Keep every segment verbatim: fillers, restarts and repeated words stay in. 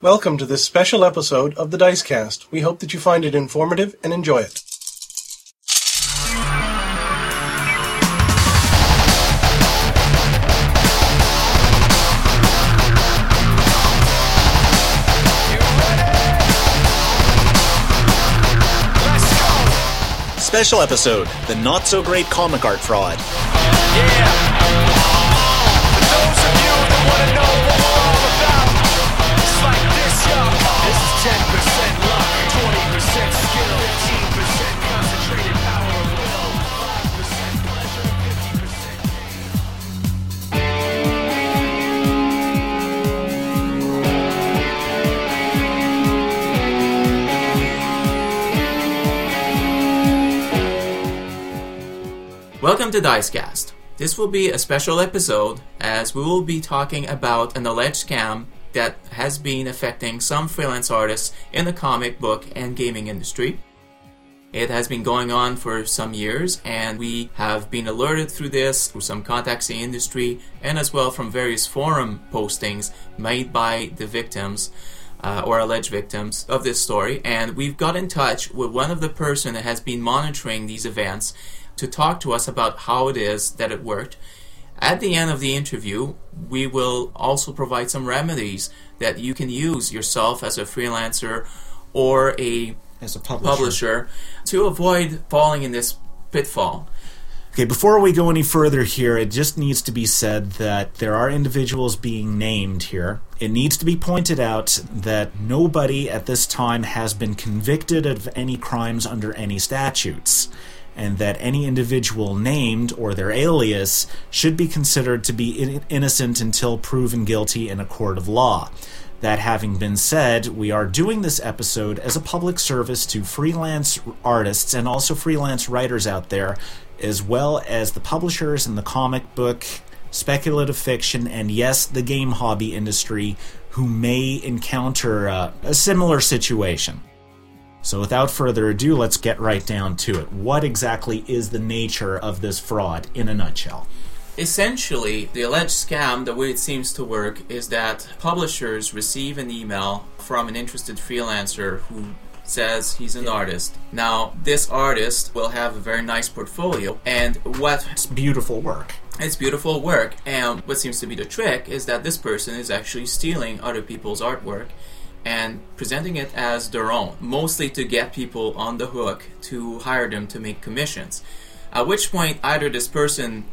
Welcome to this special episode of the Dicecast. We hope that you find it informative and enjoy it. Special episode, the not-so-great comic art fraud. Yeah! For those of you that want to know what we're all about, it's like this, y'all. This is ten percent luck, twenty percent skill, fifteen percent concentrated power of will, five percent pleasure, fifty percent pain. Welcome to Dicecast. This will be a special episode as we will be talking about an alleged scam that has been affecting some freelance artists in the comic book and gaming industry. It has been going on for some years, and we have been alerted through this, through some contacts in the industry, and as well from various forum postings made by the victims uh, or alleged victims of this story. And we've got in touch with one of the person that has been monitoring these events to talk to us about how it is that it worked. At the end of the interview, we will also provide some remedies that you can use yourself as a freelancer or a, As a publisher. publisher to avoid falling in this pitfall. Okay, before we go any further here, it just needs to be said that there are individuals being named here. It needs to be pointed out that nobody at this time has been convicted of any crimes under any statutes, and that any individual named or their alias should be considered to be in- innocent until proven guilty in a court of law. That having been said, we are doing this episode as a public service to freelance artists and also freelance writers out there, as well as the publishers in the comic book, speculative fiction, and yes, the game hobby industry who may encounter uh, a similar situation. So without further ado, let's get right down to it. What exactly is the nature of this fraud in a nutshell? Essentially, the alleged scam, the way it seems to work, is that publishers receive an email from an interested freelancer who says he's an artist. Now, this artist will have a very nice portfolio, and what... It's beautiful work. It's beautiful work, and what seems to be the trick is that this person is actually stealing other people's artwork and presenting it as their own, mostly to get people on the hook to hire them to make commissions. At which point, either this person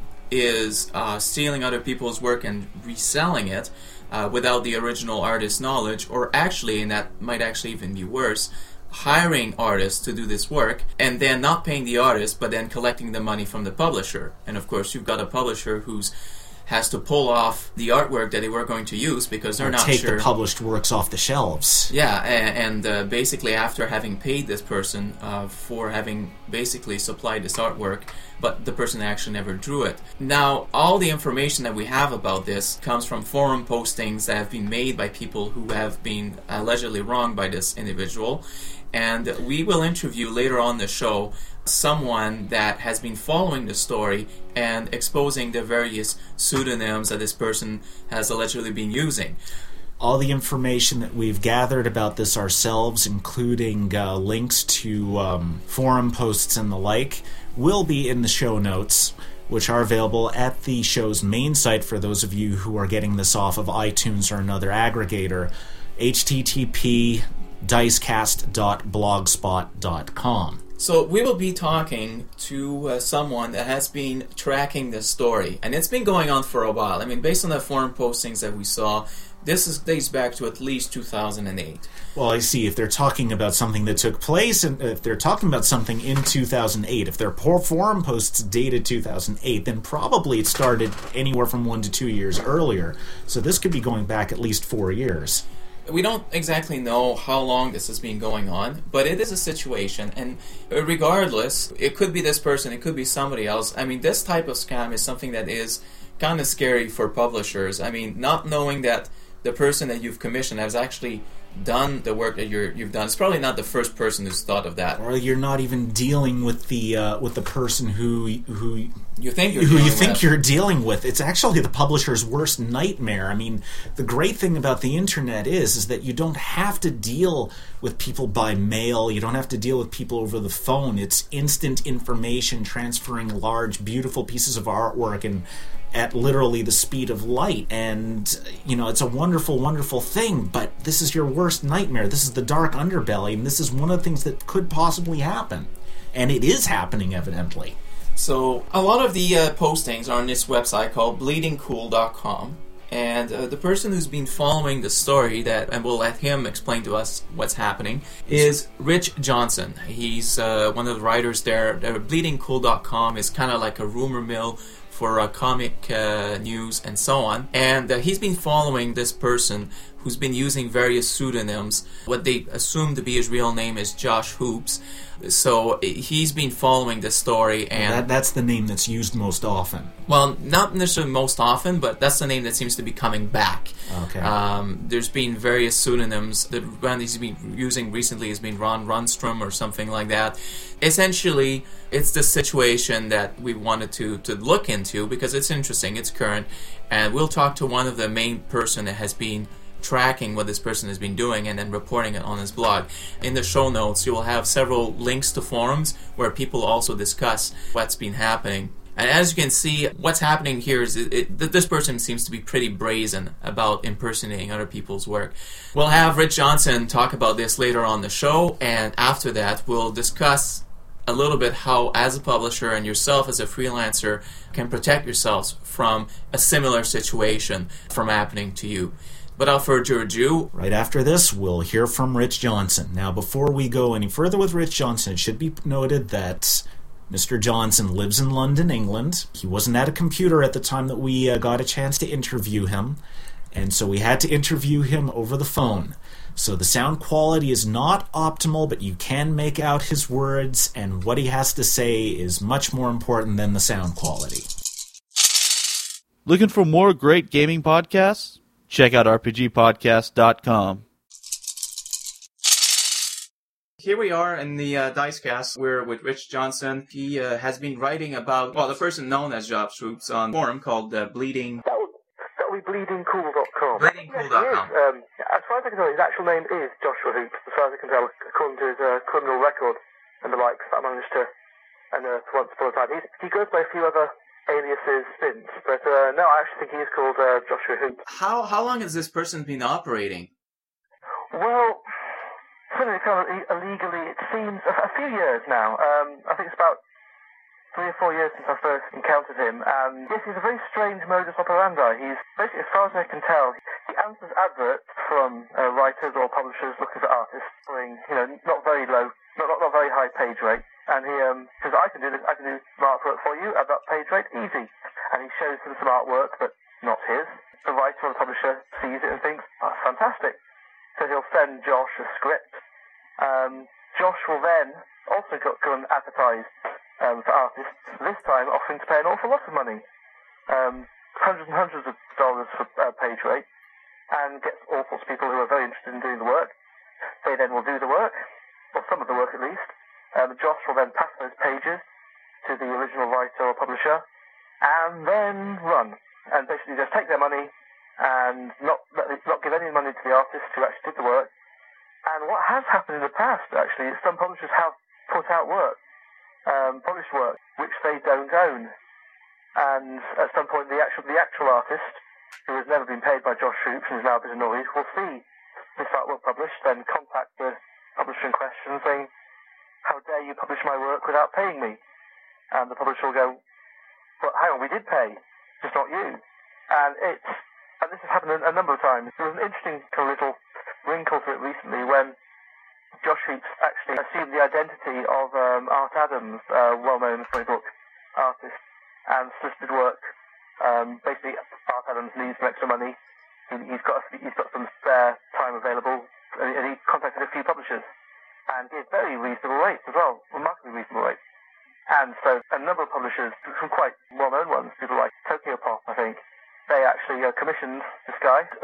is uh, stealing other people's work and reselling it uh, without the original artist's knowledge, or actually, and that might actually even be worse, hiring artists to do this work and then not paying the artist, but then collecting the money from the publisher. And of course, you've got a publisher who's has to pull off the artwork that they were going to use because they're or not take sure. the published works off the shelves. Yeah, and, and uh, basically after having paid this person uh, for having basically supplied this artwork, but the person actually never drew it. Now, all the information that we have about this comes from forum postings that have been made by people who have been allegedly wronged by this individual, and we will interview later on the show someone that has been following the story and exposing the various pseudonyms that this person has allegedly been using. All the information that we've gathered about this ourselves, including uh, links to um, forum posts and the like, will be in the show notes, which are available at the show's main site for those of you who are getting this off of iTunes or another aggregator, h t t p dicecast dot blogspot dot com. So we will be talking to uh, someone that has been tracking this story, and it's been going on for a while. I mean, based on the forum postings that we saw, this is, dates back to at least two thousand eight. Well, I see. If they're talking about something that took place, and if they're talking about something in two thousand eight, if their forum posts dated two thousand eight, then probably it started anywhere from one to two years earlier. So this could be going back at least four years. We don't exactly know how long this has been going on, but it is a situation, and regardless, it could be this person, it could be somebody else. I mean, this type of scam is something that is kind of scary for publishers. I mean, not knowing that the person that you've commissioned has actually done the work that you're, you've done. It's probably not the first person who's thought of that. Or you're not even dealing with the uh, with the person who who you think you're who you dealing think with. you're dealing with. It's actually the publisher's worst nightmare. I mean, the great thing about the internet is is that you don't have to deal with people by mail. You don't have to deal with people over the phone. It's instant information transferring large, beautiful pieces of artwork and at literally the speed of light. And, you know, it's a wonderful, wonderful thing, but this is your worst nightmare. This is the dark underbelly, and this is one of the things that could possibly happen. And it is happening, evidently. So, a lot of the uh, postings are on this website called bleeding cool dot com. And uh, the person who's been following the story, that, and we'll let him explain to us what's happening, is Rich Johnson. He's uh, one of the writers there. Uh, bleeding cool dot com is kind of like a rumor mill for uh, comic uh, news and so on. And uh, he's been following this person who's been using various pseudonyms. What they assume to be his real name is Josh Hoops. So he's been following this story, and that, that's the name that's used most often. Well, not necessarily most often, but that's the name that seems to be coming back. Okay. Um, there's been various pseudonyms. The one he's been using recently has been Ron Runstrom or something like that. Essentially, it's the situation that we wanted to, to look into because it's interesting, it's current, and we'll talk to one of the main person that has been tracking what this person has been doing and then reporting it on his blog. In the show notes, you will have several links to forums where people also discuss what's been happening. And as you can see, what's happening here is it, it, this person seems to be pretty brazen about impersonating other people's work. We'll have Rich Johnson talk about this later on the show, and after that, we'll discuss a little bit how, as a publisher and yourself as a freelancer, can protect yourselves from a similar situation from happening to you. But without further ado, right after this, we'll hear from Rich Johnson. Now, before we go any further with Rich Johnson, it should be noted that Mister Johnson lives in London, England. He wasn't at a computer at the time that we uh, got a chance to interview him, and so we had to interview him over the phone. So the sound quality is not optimal, but you can make out his words, and what he has to say is much more important than the sound quality. Looking for more great gaming podcasts? Check out r p g podcast dot com. Here we are in the uh, Dicecast. We're with Rich Johnson. He uh, has been writing about, well, the person known as Josh Hoops on a forum called uh, Bleeding... That would, that would be bleeding cool dot com. bleeding cool dot com. Yes, um, as far as I can tell, his actual name is Joshua Hoops, as far as I can tell, according to his uh, criminal record and the likes that I managed to unearth once upon a time. He's, he goes by a few other aliases since, but uh, no, I actually think he is called uh, Joshua Hoops. How, how long has this person been operating? Well... Certainly, kind of illegally, it seems a, a few years now. Um, I think it's about three or four years since I first encountered him. And yes, he's a very strange modus operandi. He's basically, as far as I can tell, he answers adverts from uh, writers or publishers looking for artists, offering, you know, not very low, not not, not very high page rate. And he um, says, "I can do this. I can do some artwork for you at that page rate, easy." And he shows them some artwork, but not his. The writer or the publisher sees it and thinks, "Oh, that's fantastic." So he'll send Josh a script. Um, Josh will then also go, go and advertise um, for artists, this time offering to pay an awful lot of money. Um, hundreds and hundreds of dollars for uh, page rate, and gets all sorts of people who are very interested in doing the work. They then will do the work, or some of the work at least. Um, Josh will then pass those pages to the original writer or publisher, and then run. And basically just take their money and not not give any money to the artist who actually did the work. And what has happened in the past, actually, is some publishers have put out work, um, published work, which they don't own. And at some point, the actual the actual artist, who has never been paid by Josh Hoops and is now a bit annoyed, will see this artwork published, then contact the publisher in question saying, "How dare you publish my work without paying me?" And the publisher will go, "But hang on, we did pay, just not you." And it's And this has happened a, a number of times. There was an interesting kind of little wrinkle to it recently when Josh Hoops actually assumed the identity of um, Art Adams, a well-known storybook artist, and solicited work. Um, basically, Art Adams needs some extra money. He, he's got a, he's got some spare time available, and, and he contacted a few publishers and gave very reasonable rates as well, remarkably reasonable rates. And so a number of publishers, some quite well-known ones, people like Tokyo Pop, I think, they actually uh, commissioned this guy, uh,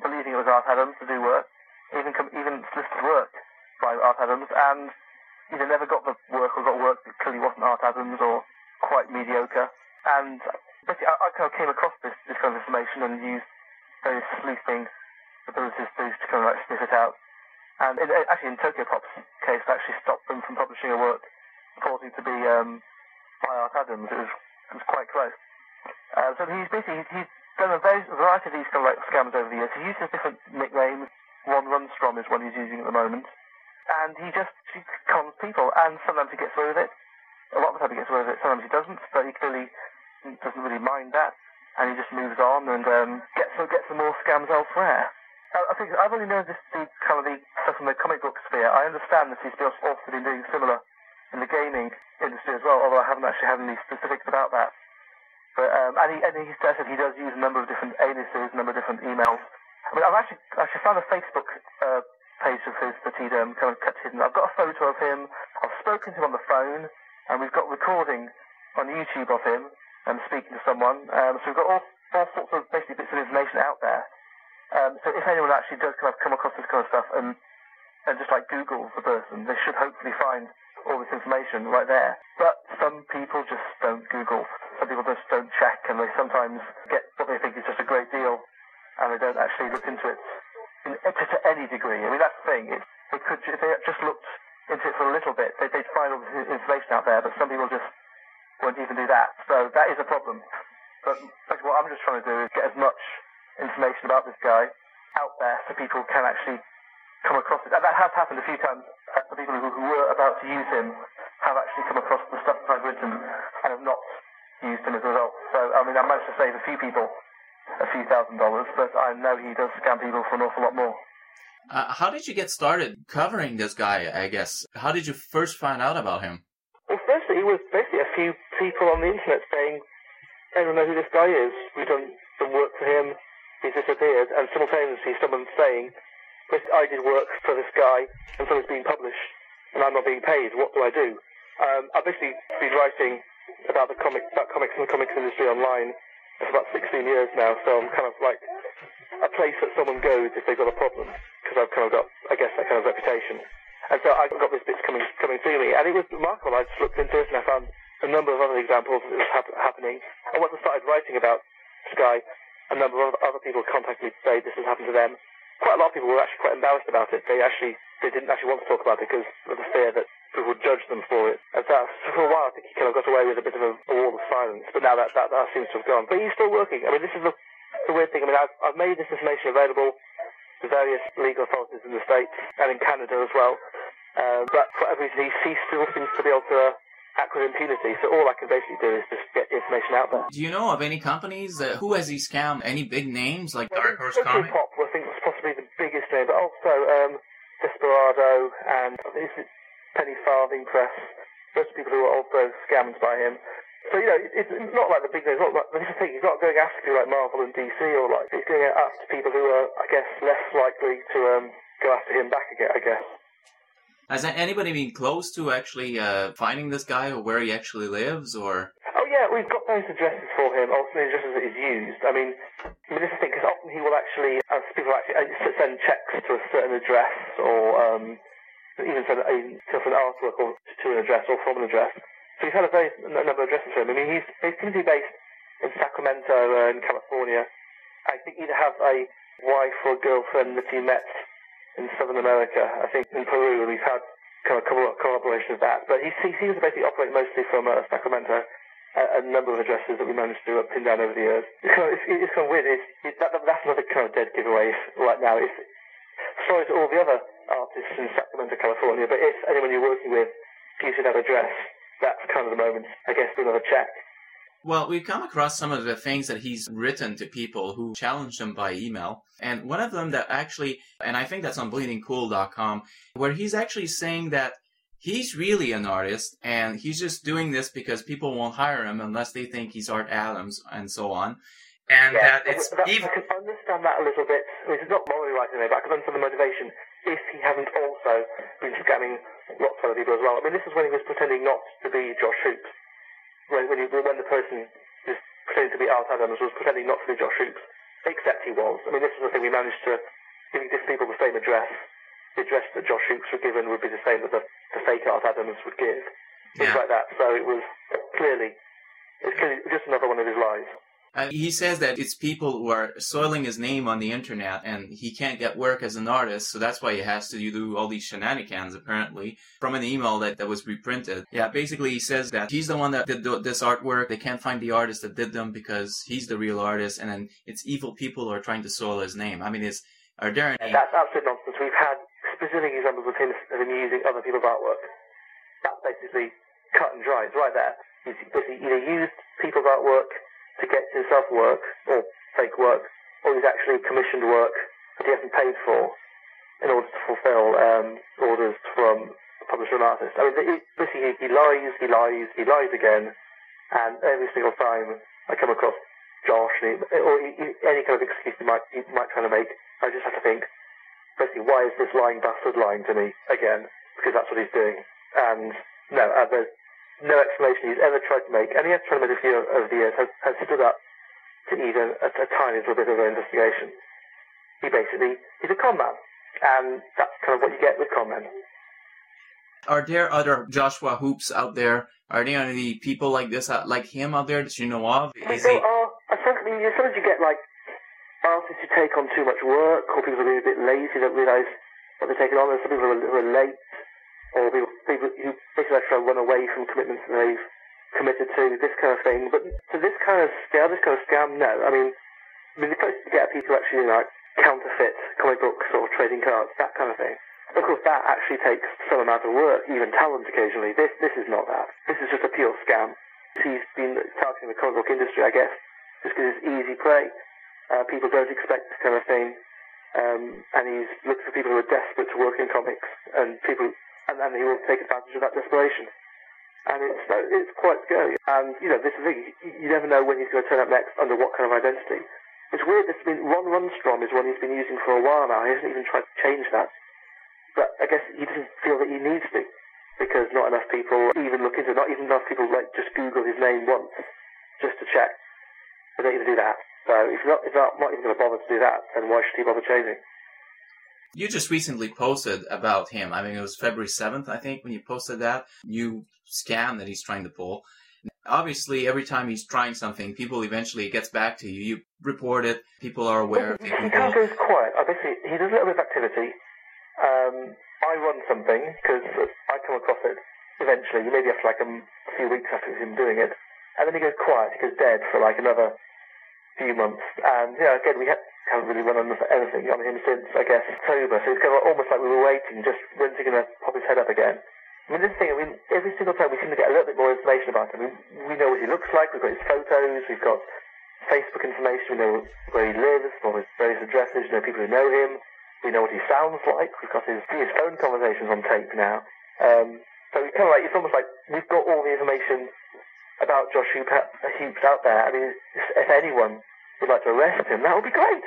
believing it was Art Adams to do work, even com- even solicited work by Art Adams, and either never got the work or got work that clearly wasn't Art Adams or quite mediocre. And basically, I, I kind of came across this, this kind of information and used various sleuthing abilities to, to kind of like sniff it out. And in, actually, in Tokyo Pop's case, I actually stopped them from publishing a work purporting to be um, by Art Adams. It was, it was quite close. Uh, so he's basically he's done a very, variety of these kind of like scams over the years. He uses different nicknames. Ron Runstrom is one he's using at the moment, and he just he cons people. And sometimes he gets away with it. A lot of the time he gets away with it. Sometimes he doesn't. But he clearly doesn't really mind that, and he just moves on and um, gets gets some more scams elsewhere. I, I think I've only known this the kind of the stuff from the comic book sphere. I understand that he's also been doing similar in the gaming industry as well, although I haven't actually had any specifics about that. But um, and he and he said he does use a number of different aliases, a number of different emails. I mean, I've actually actually found a Facebook uh, page of his that he'd um, kind of kept hidden. I've got a photo of him. I've spoken to him on the phone, and we've got recording on YouTube of him um, speaking to someone. Um, so we've got all, all sorts of basically bits of information out there. Um, so if anyone actually does kind of come across this kind of stuff and and just like Google the person, they should hopefully find all this information right there. But some people just don't Google. Some people just don't check, and they sometimes get what they think is just a great deal, and they don't actually look into it in, to, to any degree. I mean, that's the thing. It, they could, if they just looked into it for a little bit, they, they'd find all this information out there, but some people just won't even do that. So that is a problem. But basically what I'm just trying to do is get as much information about this guy out there so people can actually come across it. And that has happened a few times. The people who, who were about to use him have actually come across the stuff that I've written and have not used him as a result. So, I mean, I managed to save a few people a few thousand dollars, but I know he does scam people for an awful lot more. Uh, how did you get started covering this guy, I guess? How did you first find out about him? Well, firstly, it was basically a few people on the internet saying, everyone knows who this guy is. We've done some work for him. He's disappeared. And simultaneously, someone saying, I did work for this guy, and something's being published, and I'm not being paid. What do I do? Um, I've basically been writing about the comic, about comics and the comics industry online for about sixteen years now, so I'm kind of like a place that someone goes if they've got a problem, because I've kind of got, I guess, that kind of reputation. And so I got these bits coming coming to me, and it was remarkable. I just looked into it, and I found a number of other examples that was hap- happening. And once I started writing about this guy, a number of other people contacted me to say this has happened to them. Quite a lot of people were actually quite embarrassed about it. They actually, they didn't actually want to talk about it because of the fear that people would judge them for it. And so, so for a while, I think he kind of got away with a bit of a, a wall of silence. But now that, that that seems to have gone. But he's still working. I mean, this is the, the weird thing. I mean, I've, I've made this information available to various legal authorities in the States and in Canada as well. Uh, but for whatever reason, he, he still seems to be able to act with impunity. So all I can basically do is just get the information out there. Do you know of any companies that, who has he scammed? Any big names like well, Dark Horse Tokyo Comics? Pop, I think, was possibly the biggest name, but also um, Desperado and is it Penny Farthing Press. Those are people who were also scammed by him. So, you know, it, it's not like the big names. Not like, but this is the thing, he's not going after people like Marvel and D C or like, he's going after people who are, I guess, less likely to um, go after him back again, I guess. Has anybody been close to actually uh, finding this guy or where he actually lives, or? Oh yeah, we've got those addresses for him, also the addresses that he's used. I mean, I mean this is the thing, because often he will actually, as people actually uh, send checks to a certain address, or um, even send a, to an artwork or to an address or from an address. So he's had a very a number of addresses for him. I mean, he's he's typically based in Sacramento uh, in California. I think either have a wife or a girlfriend that he met in Southern America. I think in Peru we've had kind of collaboration of that. But he, he seems to basically operate mostly from uh, Sacramento. A, a number of addresses that we managed to uh, pin down over the years. It's kind of, it's, it's kind of weird. It's, it, that, that's another kind of dead giveaway right now. It's sorry to all the other artists in Sacramento, California, but if anyone you're working with gives you that address, that's kind of the moment, I guess, for another check. Well, we've come across some of the things that he's written to people who challenged him by email. And one of them that actually, and I think that's on bleeding cool dot com, where he's actually saying that he's really an artist, and he's just doing this because people won't hire him unless they think he's Art Adams, and so on. And yeah, that it's that, even... I can understand that a little bit. I mean, it's not morally right in there, but I can understand the motivation if he hasn't also been scamming lots of other people as well. I mean, this is when he was pretending not to be Josh Hoops. When, when, he, when the person who's pretending to be Art Adams was pretending not to be Josh Hoops. except he was. I mean, this is the thing, we managed to, if you give people the same address, the address that Josh Hoops were given would be the same that the, the fake Art Adams would give. Things Yeah. like that. So it was clearly, it's clearly just another one of his lies. Uh, he says that it's people who are soiling his name on the internet, and he can't get work as an artist, so that's why he has to do all these shenanigans, apparently, from an email that, that was reprinted. Yeah, basically he says that he's the one that did th- this artwork, they can't find the artist that did them because he's the real artist, and then it's evil people who are trying to soil his name. I mean, it's, are there any... That's absolute nonsense. We've had specific examples of him, of him using other people's artwork. That's basically cut and dry. It's right there. He's basically either used people's artwork to get himself work, or fake work, or he's actually commissioned work that he hasn't paid for in order to fulfill um, orders from a publisher and artist. I mean, it, basically, he, he lies, he lies, he lies again, and every single time I come across Josh, and he, or he, any kind of excuse he might, he might try to make, I just have to think, basically, why is this lying bastard lying to me again? Because that's what he's doing. And no, uh, there's no explanation he's ever tried to make, and he has tried to make a few over the years, has, has stood up to even a, a tiny little bit of an investigation. He basically, he's a con man, and that's kind of what you get with con men. Are there other Joshua Hoops out there? Are there any people like this, uh, like him out there that you know of? I mean, Is he... there are, I think, I mean, sometimes you get like artists who take on too much work, or people who are a bit lazy, don't realise what they're taking on, and some people who are late, or people, people who basically try to run away from commitments that they've committed to, this kind of thing. But to this kind of scale, this kind of scam, no. I mean, I mean the closest you get are people who actually, you know, like, counterfeit comic books or trading cards, that kind of thing. Of course, that actually takes some amount of work, even talent occasionally. This this is not that. This is just a pure scam. He's been targeting the comic book industry, I guess, just because it's easy prey. Uh, people don't expect this kind of thing. Um, and he's looking for people who are desperate to work in comics, and people... And then he will take advantage of that desperation. And it's it's quite scary. And, you know, this is the thing. You never know when he's going to turn up next under what kind of identity. It's weird. This has been, Ron Runstrom is one he's been using for a while now. He hasn't even tried to change that. But I guess he doesn't feel that he needs to. Because not enough people even look into it. Not even enough people like just Google his name once just to check. They don't even do that. So if you're not, if you're not even going to bother to do that, then why should he bother changing? You just recently posted about him. I mean, it was February seventh, I think, when you posted that new scam that he's trying to pull. Obviously, every time he's trying something, people eventually it gets back to you. You report it. People are aware of it. He kind of goes quiet. I basically, he does a little bit of activity. Um, I run something, because I come across it eventually, maybe after like a few weeks after him doing it. And then he goes quiet. He goes dead for like another few months. And, you know, again, we ha- haven't really run on anything on him since, I guess, October. So it's kind of almost like we were waiting, just when's he going to pop his head up again? I mean, this thing, I mean, every single time we seem to get a little bit more information about him. I mean, we know what he looks like, we've got his photos, we've got Facebook information, we know where he lives, all his various addresses, we know people who know him, we know what he sounds like, we've got his, his phone conversations on tape now. Um, so it's kind of like, it's almost like we've got all the information about Josh Hoops out there. I mean, if anyone would like to arrest him, that would be great.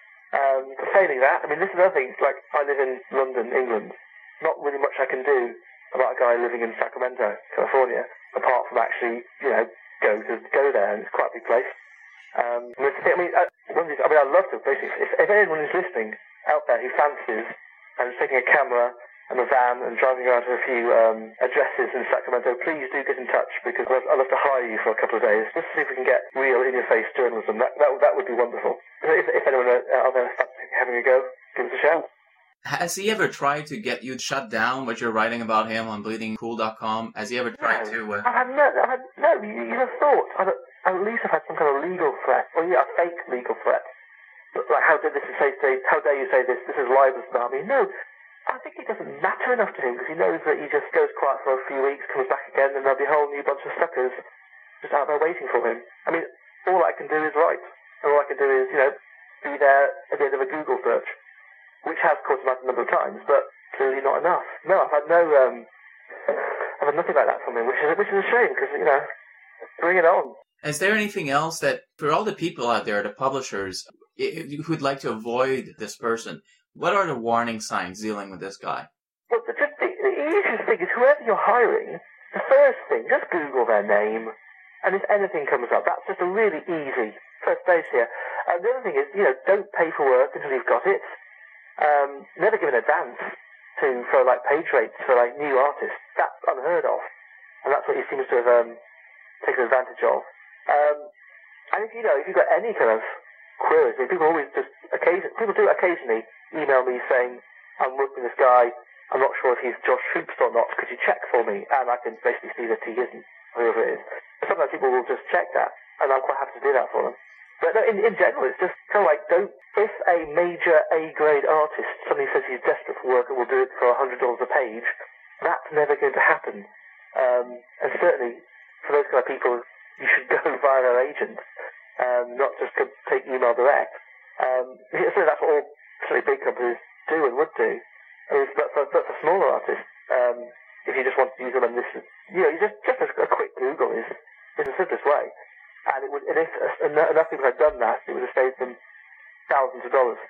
Um, but failing that, I mean, this is another thing, like, I live in London, England. Not really much I can do about a guy living in Sacramento, California, apart from actually, you know, go to go there, and it's quite a big place. Um, I mean, I mean, I, I mean, I'd love to, basically, if, if anyone is listening out there who fancies and is taking a camera and a van and driving around to a few um, addresses in Sacramento, please do get in touch, because I'd love to hire you for a couple of days, just to see if we can get real in-your-face journalism. That, that, that would be wonderful. If, if anyone out there is having a go, give us a shout. Has he ever tried to get you shut down what you're writing about him on bleeding cool dot com? Has he ever tried no, to... Uh... I've had no, I've had, no, you, you have thought. I've, at least I've had some kind of legal threat, or yeah, a fake legal threat. Like, how dare this say, say, how dare you say this, this is libelous about me? No. I think it doesn't matter enough to him, because he knows that he just goes quiet for a few weeks, comes back again, and there'll be a whole new bunch of suckers just out there waiting for him. I mean, all I can do is write. And all I can do is, you know, be there at the end of a Google search, which has caused him out a number of times, but clearly not enough. No, I've had no, um, I've had nothing like that from him, which is, which is a shame, because, you know, bring it on. Is there anything else that, for all the people out there, the publishers, who'd like to avoid this person, what are the warning signs dealing with this guy? Well, the, just the, the easiest thing is whoever you're hiring, the first thing, just Google their name, and if anything comes up, that's just a really easy first base here. And the other thing is, you know, don't pay for work until you've got it. Um, never give an advance to for like page rates for like new artists. That's unheard of, and that's what he seems to have um, taken advantage of. Um, and if you know, if you've got any kind of queries, I mean, people always just occasion people do occasionally email me saying, I'm working with this guy, I'm not sure if he's Josh Troops or not, could you check for me? And I can basically see that he isn't, whoever it is. But sometimes people will just check that, and I'm quite happy to do that for them. But no, in, in general, it's just kind of like, don't, if a major A-grade artist suddenly says he's desperate for work and will do it for one hundred dollars a page, that's never going to happen. Um, and certainly, for those kind of people, you should go via their agents, um, not just take email direct. Um, so that's what all certainly big companies do and would do. I mean, but for, but for smaller artists, um, if you just want to use them, and this, is, you know, you just just a, a quick Google is is the simplest way, and it would, and if enough people had done that, it would have saved them thousands of dollars.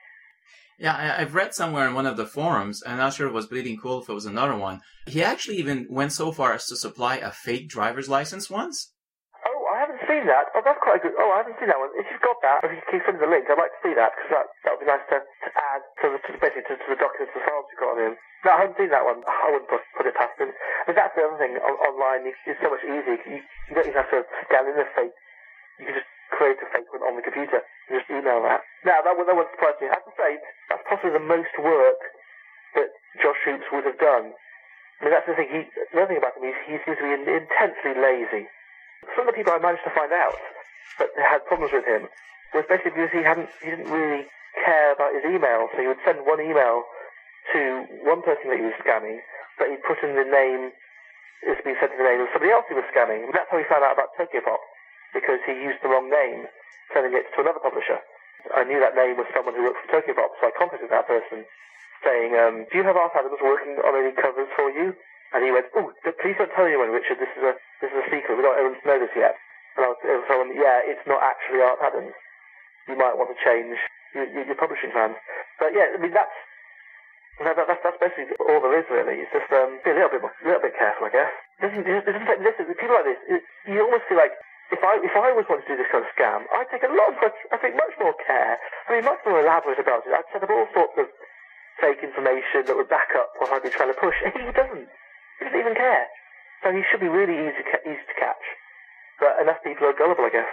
Yeah, I, I've read somewhere in one of the forums, I'm not sure if it was Bleeding Cool, if it was another one. He actually even went so far as to supply a fake driver's license once. Oh, I haven't seen that. Oh, that's quite a good. Oh, I haven't seen that one. If you've got that, if you can send me the link, I'd like to see that, because that that would be nice to, to add to the to, basically to, to the documents, the files you've got on him. No, I haven't seen that one. I wouldn't put, put it past him. I mean, that's the other thing on, online. It's, it's so much easier. You, you don't even have to scan in a fake. You can just create a fake one on the computer and just email that. Now, that, that won't surprise me. I have to say, that's possibly the most work that Josh Troops would have done. I mean, that's the thing. He, the other thing about him is he seems to be intensely lazy. Some of the people I managed to find out that had problems with him was basically because he hadn't, he didn't really care about his email. So he would send one email to one person that he was scamming, but he'd put in the name, it's been sent in the name of somebody else he was scamming. And that's how he found out about Tokyopop, because he used the wrong name, sending it to another publisher. I knew that name was someone who worked for Tokyopop, so I contacted that person, saying, um, do you have Art Adams working on any covers for you? And he went, oh, please don't tell anyone, Richard, this is a this is a secret, we don't want to know this yet. And I was able to tell him, yeah, it's not actually Art Adams. You might want to change your, your publishing plans. But yeah, I mean, that's, that, that, that's, that's basically all there is, really. It's just um, be a little bit more, a little bit careful, I guess. It doesn't, it doesn't take, listen, people like this, it, you almost feel like, if I if I was wanting to do this kind of scam, I'd take a lot much, I think much more care, I mean, much more elaborate about it. I'd set up all sorts of fake information that would back up what I'd be trying to push. He doesn't. He doesn't even care. So he should be really easy, easy to catch. But enough people are gullible, I guess.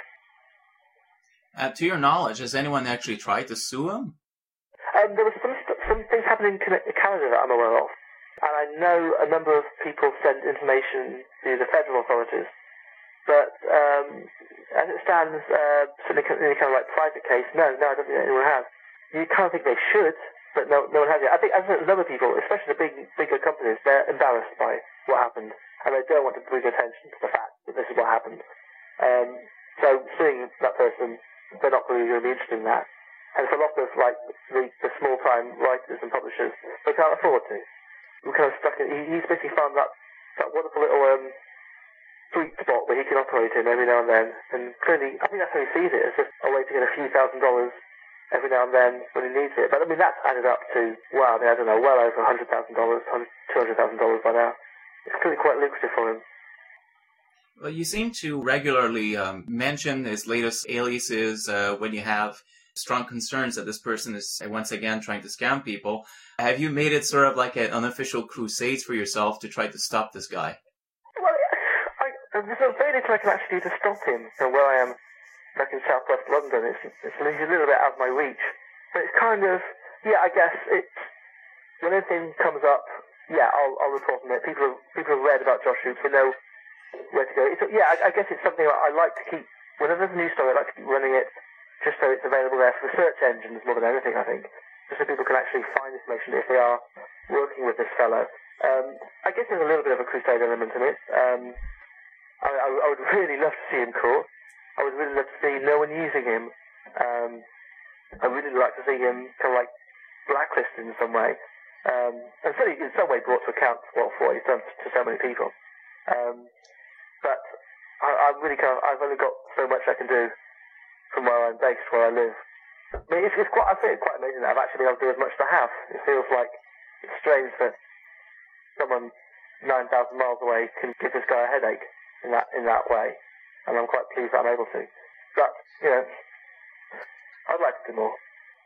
Uh, to your knowledge, has anyone actually tried to sue him? Um, there was some some things happening in Canada that I'm aware of, and I know a number of people sent information to the federal authorities. But um, as it stands, uh, in a kind of like private case, no, no, I don't think anyone has. You kind of think they should, but no, no one has yet. I think as a number of people, especially the big, bigger companies, they're embarrassed by what happened, and they don't want to bring attention to the fact that this is what happened. Um, so seeing that person, they're not really going to be interested in that. And for a lot of like the, the small-time writers and publishers, they can't afford to. We're kind of stuck in. He, he's basically found that that wonderful little um, sweet spot where he can operate in every now and then. And clearly, I think that's how he sees it. It's just a way to get a few thousand dollars every now and then when he needs it. But I mean, that's added up to, wow, I, mean, I don't know, well over one hundred thousand dollars, two hundred thousand dollars by now. It's clearly quite lucrative for him. Well, you seem to regularly um, mention his latest aliases uh, when you have strong concerns that this person is once again trying to scam people. Have you made it sort of like an unofficial crusade for yourself to try to stop this guy? Well, I, there's very little I can actually do to stop him. And where I am, back in southwest London, it's, it's a little bit out of my reach. But it's kind of, yeah, I guess it's, when anything comes up, yeah, I'll, I'll report on it. People have, people have read about Josh Troops, they know where to go. It's, yeah, I, I guess it's something I, I like to keep, whenever there's a new story, I like to keep running it just so it's available there for the search engines more than anything, I think. Just so people can actually find information if they are working with this fellow. Um, I guess there's a little bit of a crusade element in it. Um, I, I, I would really love to see him caught. I would really love to see no one using him. Um, I'd really like to see him kind of like blacklisted in some way. Um, and certainly in some way brought to account for what he's done to so many people. Um, but I, I'm really kind of, I've only got so much I can do from where I'm based, where I live. I mean, it's, it's quite, I think it's quite amazing that I've actually been able to do as much as I have. It feels like it's strange that someone nine thousand miles away can give this guy a headache in that in that way, and I'm quite pleased that I'm able to. But, you know, I'd like to do more.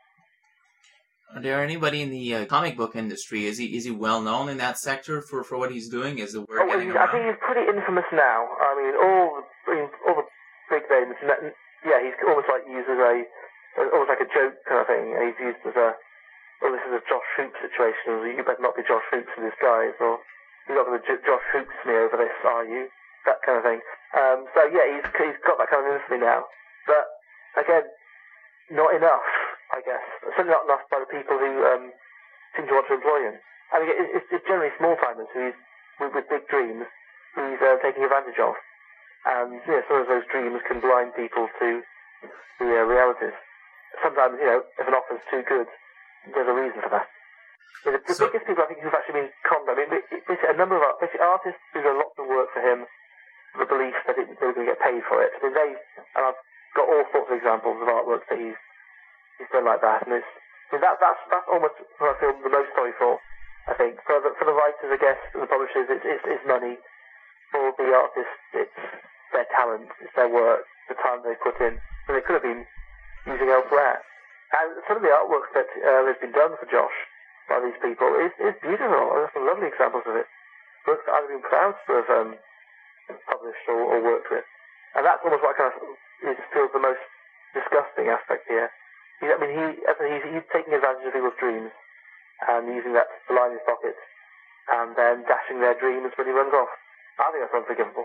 Are there anybody in the uh, comic book industry? Is he is he well known in that sector for, for what he's doing? Is the word Oh, getting he's, around? I think he's pretty infamous now. I mean, all the all the big names. Yeah, he's almost like used as a almost like a joke kind of thing. He's used as a well, this is a Josh Hoops situation. You better not be Josh Hoops with this guys, or you're not going to J- Josh Hoops me over this, are you? That kind of thing. Um, so yeah, he's he's got that kind of infamy now. But again, not enough, I guess. Certainly not enough by the people who um, seem to want to employ him. I mean, it's, it's generally small-timers who he's, with, with big dreams who he's uh, taking advantage of. And, you know, some of those dreams can blind people to the uh, realities. Sometimes, you know, if an offer's too good, there's a reason for that. I mean, the, the So- biggest people I think who've actually been conned, I mean, basically a number of art, basically artists who've done lots of work for him, the belief that it, they're going to get paid for it. I mean, they, and I've got all sorts of examples of artwork that he's he's done like that, and it's, I mean, that, that's that's almost what I feel the most sorry for. I think for the for the writers, I guess, and the publishers, it's it's, it's money. For the artists, it's their talent, it's their work, the time they put in, that they could have been using elsewhere. And some of the artwork that uh, has been done for Josh by these people is is beautiful. There's some lovely examples of it. Work that I've been proud to have um, published or, or worked with. And that's almost what I kind of is, feels the most disgusting aspect here. He, I mean, he, he's, he's taking advantage of people's dreams and using that to line his pockets and then dashing their dreams when he runs off. I think that's unforgivable.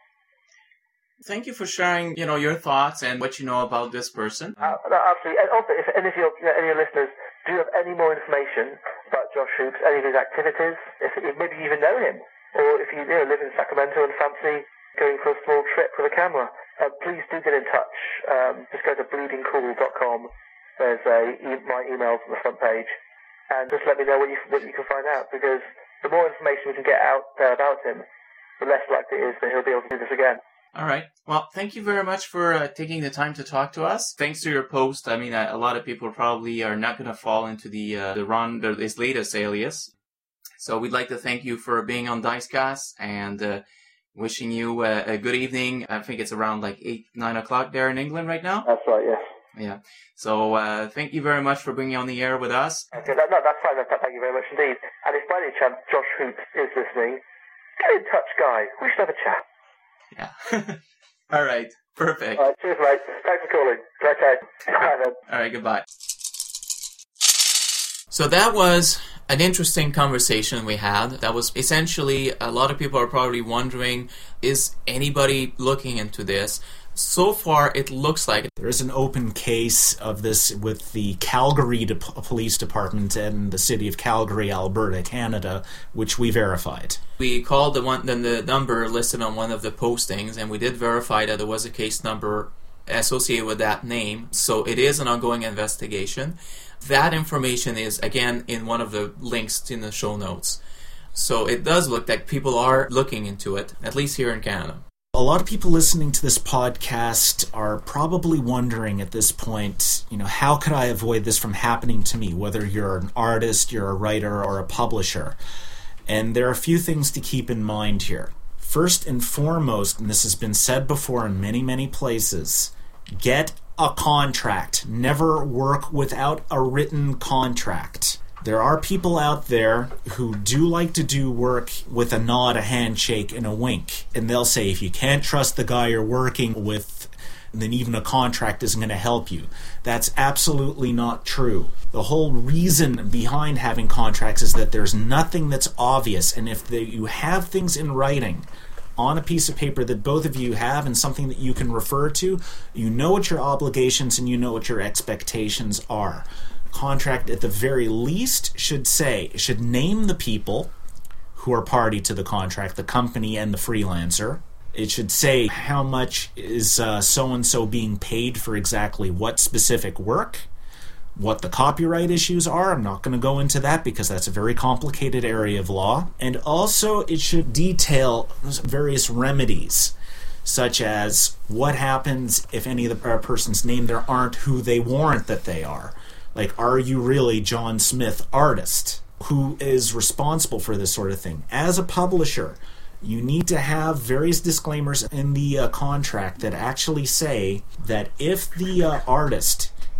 Thank you for sharing, you know, your thoughts and what you know about this person. Uh, no, absolutely. And also, if any of your, you know, any of your listeners do have any more information about Josh Hoops, any of his activities, if, if maybe you even know him, or if you, you know, live in Sacramento and fancy going for a small trip with a camera, uh, please do get in touch. Um, just go to bleeding cool dot com. There's a, e- my emails on the front page, and just let me know what you what you can find out. Because the more information we can get out there about him, the less likely it is that he'll be able to do this again. All right. Well, thank you very much for uh, taking the time to talk to us. Thanks to your post, I mean, uh, a lot of people probably are not going to fall into the uh, the Ron, the, his latest alias. So we'd like to thank you for being on Dicecast and uh, wishing you uh, a good evening. I think it's around like eight, nine o'clock there in England right now. That's right, yes. Yeah. So uh, thank you very much for being on the air with us. Okay, that, no, that's fine. That, thank you very much indeed. And if by any chance Josh Hoops is listening, get in touch, guy. We should have a chat. Yeah. All right. Perfect. All right, cheers, mate. Thanks for calling. Okay. Bye then. All right. Goodbye. So that was an interesting conversation we had. That was essentially, a lot of people are probably wondering, is anybody looking into this? So far, it looks like There is an open case of this with the Calgary De- Police Department and the city of Calgary, Alberta, Canada, which we verified. we called the one, then the number listed on one of the postings, and we did verify that there was a case number associated with that name. So it is an ongoing investigation. That information is, again, in one of the links in the show notes. So it does look like people are looking into it, at least here in Canada. A lot of people listening to this podcast are probably wondering at this point, you know, how could I avoid this from happening to me, whether you're an artist, you're a writer, or a publisher. And there are a few things to keep in mind here. First and foremost, and this has been said before in many, many places, get a contract. Never work without a written contract. There are people out there who do like to do work with a nod, a handshake, and a wink. And they'll say, if you can't trust the guy you're working with, then even a contract isn't going to help you. That's absolutely not true. The whole reason behind having contracts is that there's nothing that's obvious. And if the, you have things in writing on a piece of paper that both of you have and something that you can refer to, you know what your obligations and you know what your expectations are. Contract at the very least should say, should name the people who are party to the contract, the company and the freelancer. It should say how much is uh, so-and-so being paid for exactly what specific work, what the copyright issues are. I'm not going to go into that because that's a very complicated area of law. And also it should detail various remedies, such as what happens if any of the uh, persons named there aren't who they warrant that they are. Like, are you really John Smith, artist? Who is responsible for this sort of thing? As a publisher, you need to have various disclaimers in the uh, contract that actually say that if the uh, artist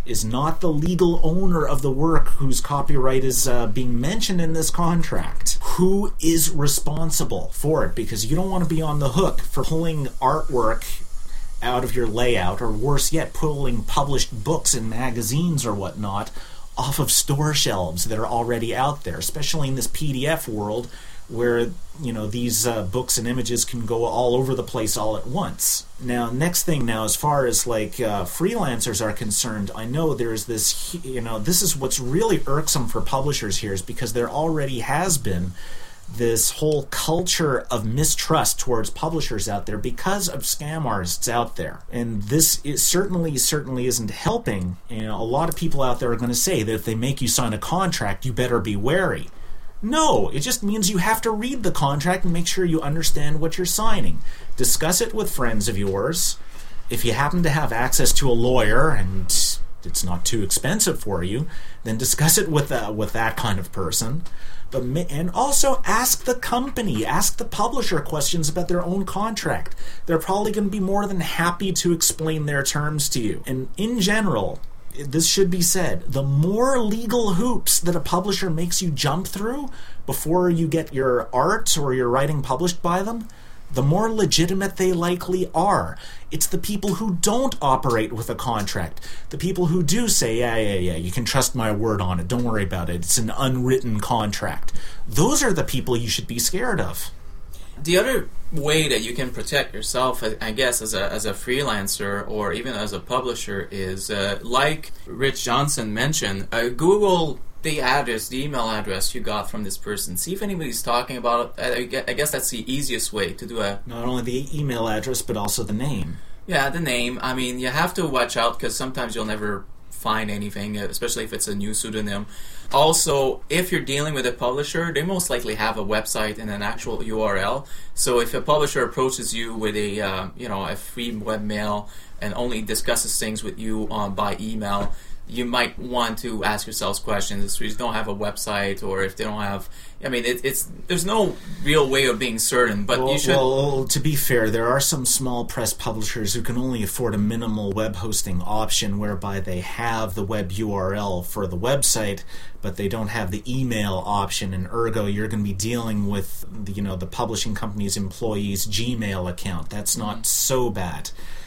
is not the legal owner of the work whose copyright is uh, being mentioned in this contract. Who is responsible for it? Because you don't want to be on the hook for pulling artwork out of your layout, or worse yet, pulling published books in magazines or whatnot off of store shelves that are already out there, especially in this P D F world where, you know, these uh, books and images can go all over the place all at once. Now, next thing now, as far as, like, uh, freelancers are concerned, I know there's this, you know, this is what's really irksome for publishers here, is because there already has been this whole culture of mistrust towards publishers out there because of scam artists out there. And this is certainly, certainly isn't helping. You know, a lot of people out there are going to say that if they make you sign a contract, you better be wary. No, it just means you have to read the contract and make sure you understand what you're signing. Discuss it with friends of yours. If you happen to have access to a lawyer and it's not too expensive for you, then discuss it with uh, with that kind of person. But and also ask the company, ask the publisher questions about their own contract. They're probably going to be more than happy to explain their terms to you. And in general, this should be said, the more legal hoops that a publisher makes you jump through before you get your art or your writing published by them, the more legitimate they likely are. It's the people who don't operate with a contract. The people who do say, yeah, yeah, yeah, you can trust my word on it, don't worry about it, it's an unwritten contract. Those are the people you should be scared of. The other way that you can protect yourself, I guess, as a as a freelancer or even as a publisher is, uh, like Rich Johnson mentioned, uh, Google the address, the email address you got from this person. See if anybody's talking about it. I guess that's the easiest way to do a... Not only the email address, but also the name. Yeah, the name. I mean, you have to watch out because sometimes you'll never find anything, especially if it's a new pseudonym. Also, if you're dealing with a publisher, they most likely have a website and an actual U R L. So if a publisher approaches you with a uh, you know a free webmail and only discusses things with you uh, by email, you might want to ask yourselves questions. If you don't have a website, or if they don't have, I mean, it, it's there's no real way of being certain. But well, you should. Well, to be fair, there are some small press publishers who can only afford a minimal web hosting option, whereby they have the web U R L for the website, but they don't have the email option. And ergo, you're going to be dealing with the, you know the publishing company's employee's Gmail account. That's not mm-hmm. so bad.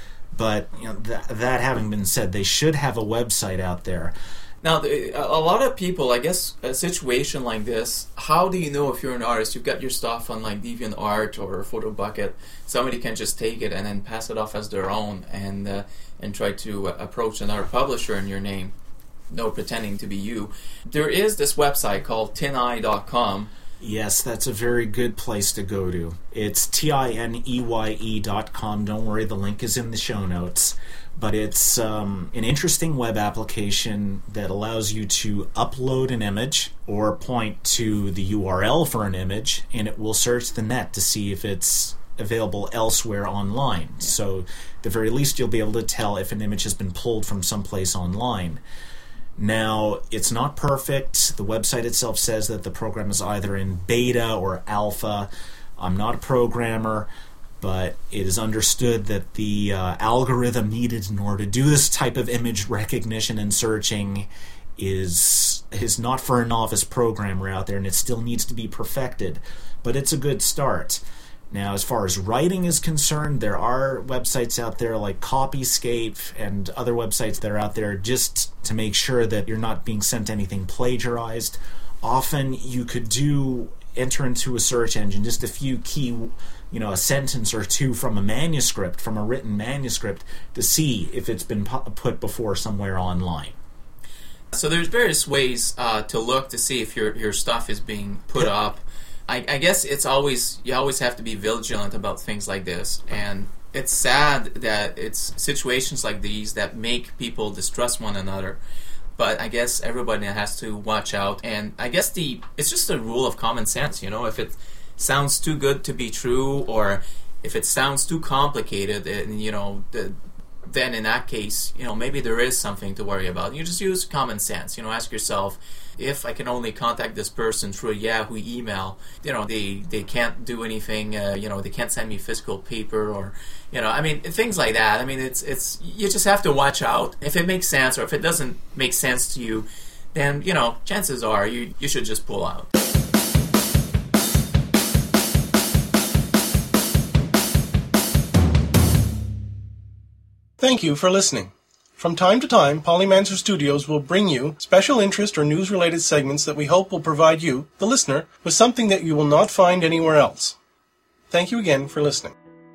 But you know, th- that having been said, they should have a website out there. Now, a lot of people, I guess, a situation like this, how do you know if you're an artist? You've got your stuff on like DeviantArt or PhotoBucket. Somebody can just take it and then pass it off as their own and uh, and try to uh, approach another publisher in your name, no pretending to be you. There is this website called tineye dot com. Yes, that's a very good place to go to. It's T I N E Y E dot com. Don't worry, the link is in the show notes. But it's um, an interesting web application that allows you to upload an image or point to the U R L for an image, and it will search the net to see if it's available elsewhere online. Yeah. So at the very least, you'll be able to tell if an image has been pulled from someplace online. Now, it's not perfect. The website itself says that the program is either in beta or alpha. I'm not a programmer, but it is understood that the uh, algorithm needed in order to do this type of image recognition and searching is is not for a novice programmer out there, and it still needs to be perfected. But it's a good start. Now, as far as writing is concerned, there are websites out there like Copyscape and other websites that are out there just to make sure that you're not being sent anything plagiarized. Often you could do enter into a search engine just a few key, you know, a sentence or two from a manuscript, from a written manuscript, to see if it's been pu- put before somewhere online. So there's various ways uh, to look to see if your your stuff is being put up. I, I guess it's always you always have to be vigilant about things like this, and it's sad that it's situations like these that make people distrust one another. But I guess everybody has to watch out, and I guess the it's just a rule of common sense. You know, if it sounds too good to be true, or if it sounds too complicated, and you know, the, then in that case, you know, maybe there is something to worry about. You just use common sense. You know, ask yourself, if I can only contact this person through a Yahoo email, you know, they, they can't do anything, uh, you know, they can't send me physical paper or, you know, I mean, things like that. I mean, it's, it's, you just have to watch out. If it makes sense or if it doesn't make sense to you, then, you know, chances are you, you should just pull out. Thank you for listening. From time to time, Polymancer Studios will bring you special interest or news-related segments that we hope will provide you, the listener, with something that you will not find anywhere else. Thank you again for listening.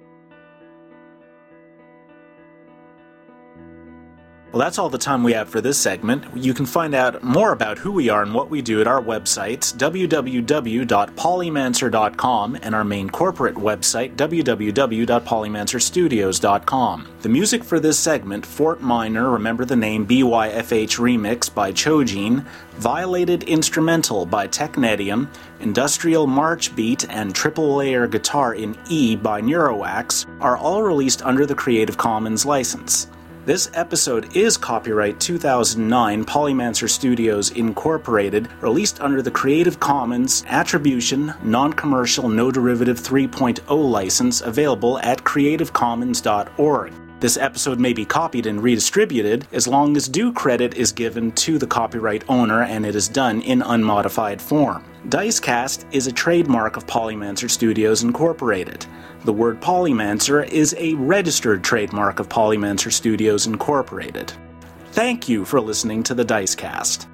Well, that's all the time we have for this segment. You can find out more about who we are and what we do at our website, w w w dot polymancer dot com, and our main corporate website, w w w dot polymancer studios dot com. The music for this segment, Fort Minor, Remember the Name B Y F H Remix by Chojin, Violated Instrumental by Technetium, Industrial March Beat, and Triple Layer Guitar in E by Neurowax are all released under the Creative Commons license. This episode is copyright two thousand nine Polymancer Studios Incorporated, released under the Creative Commons Attribution, Non-Commercial, No Derivative three point oh license, available at creative commons dot org. This episode may be copied and redistributed as long as due credit is given to the copyright owner and it is done in unmodified form. Dicecast is a trademark of Polymancer Studios Incorporated. The word Polymancer is a registered trademark of Polymancer Studios Incorporated. Thank you for listening to the Dicecast.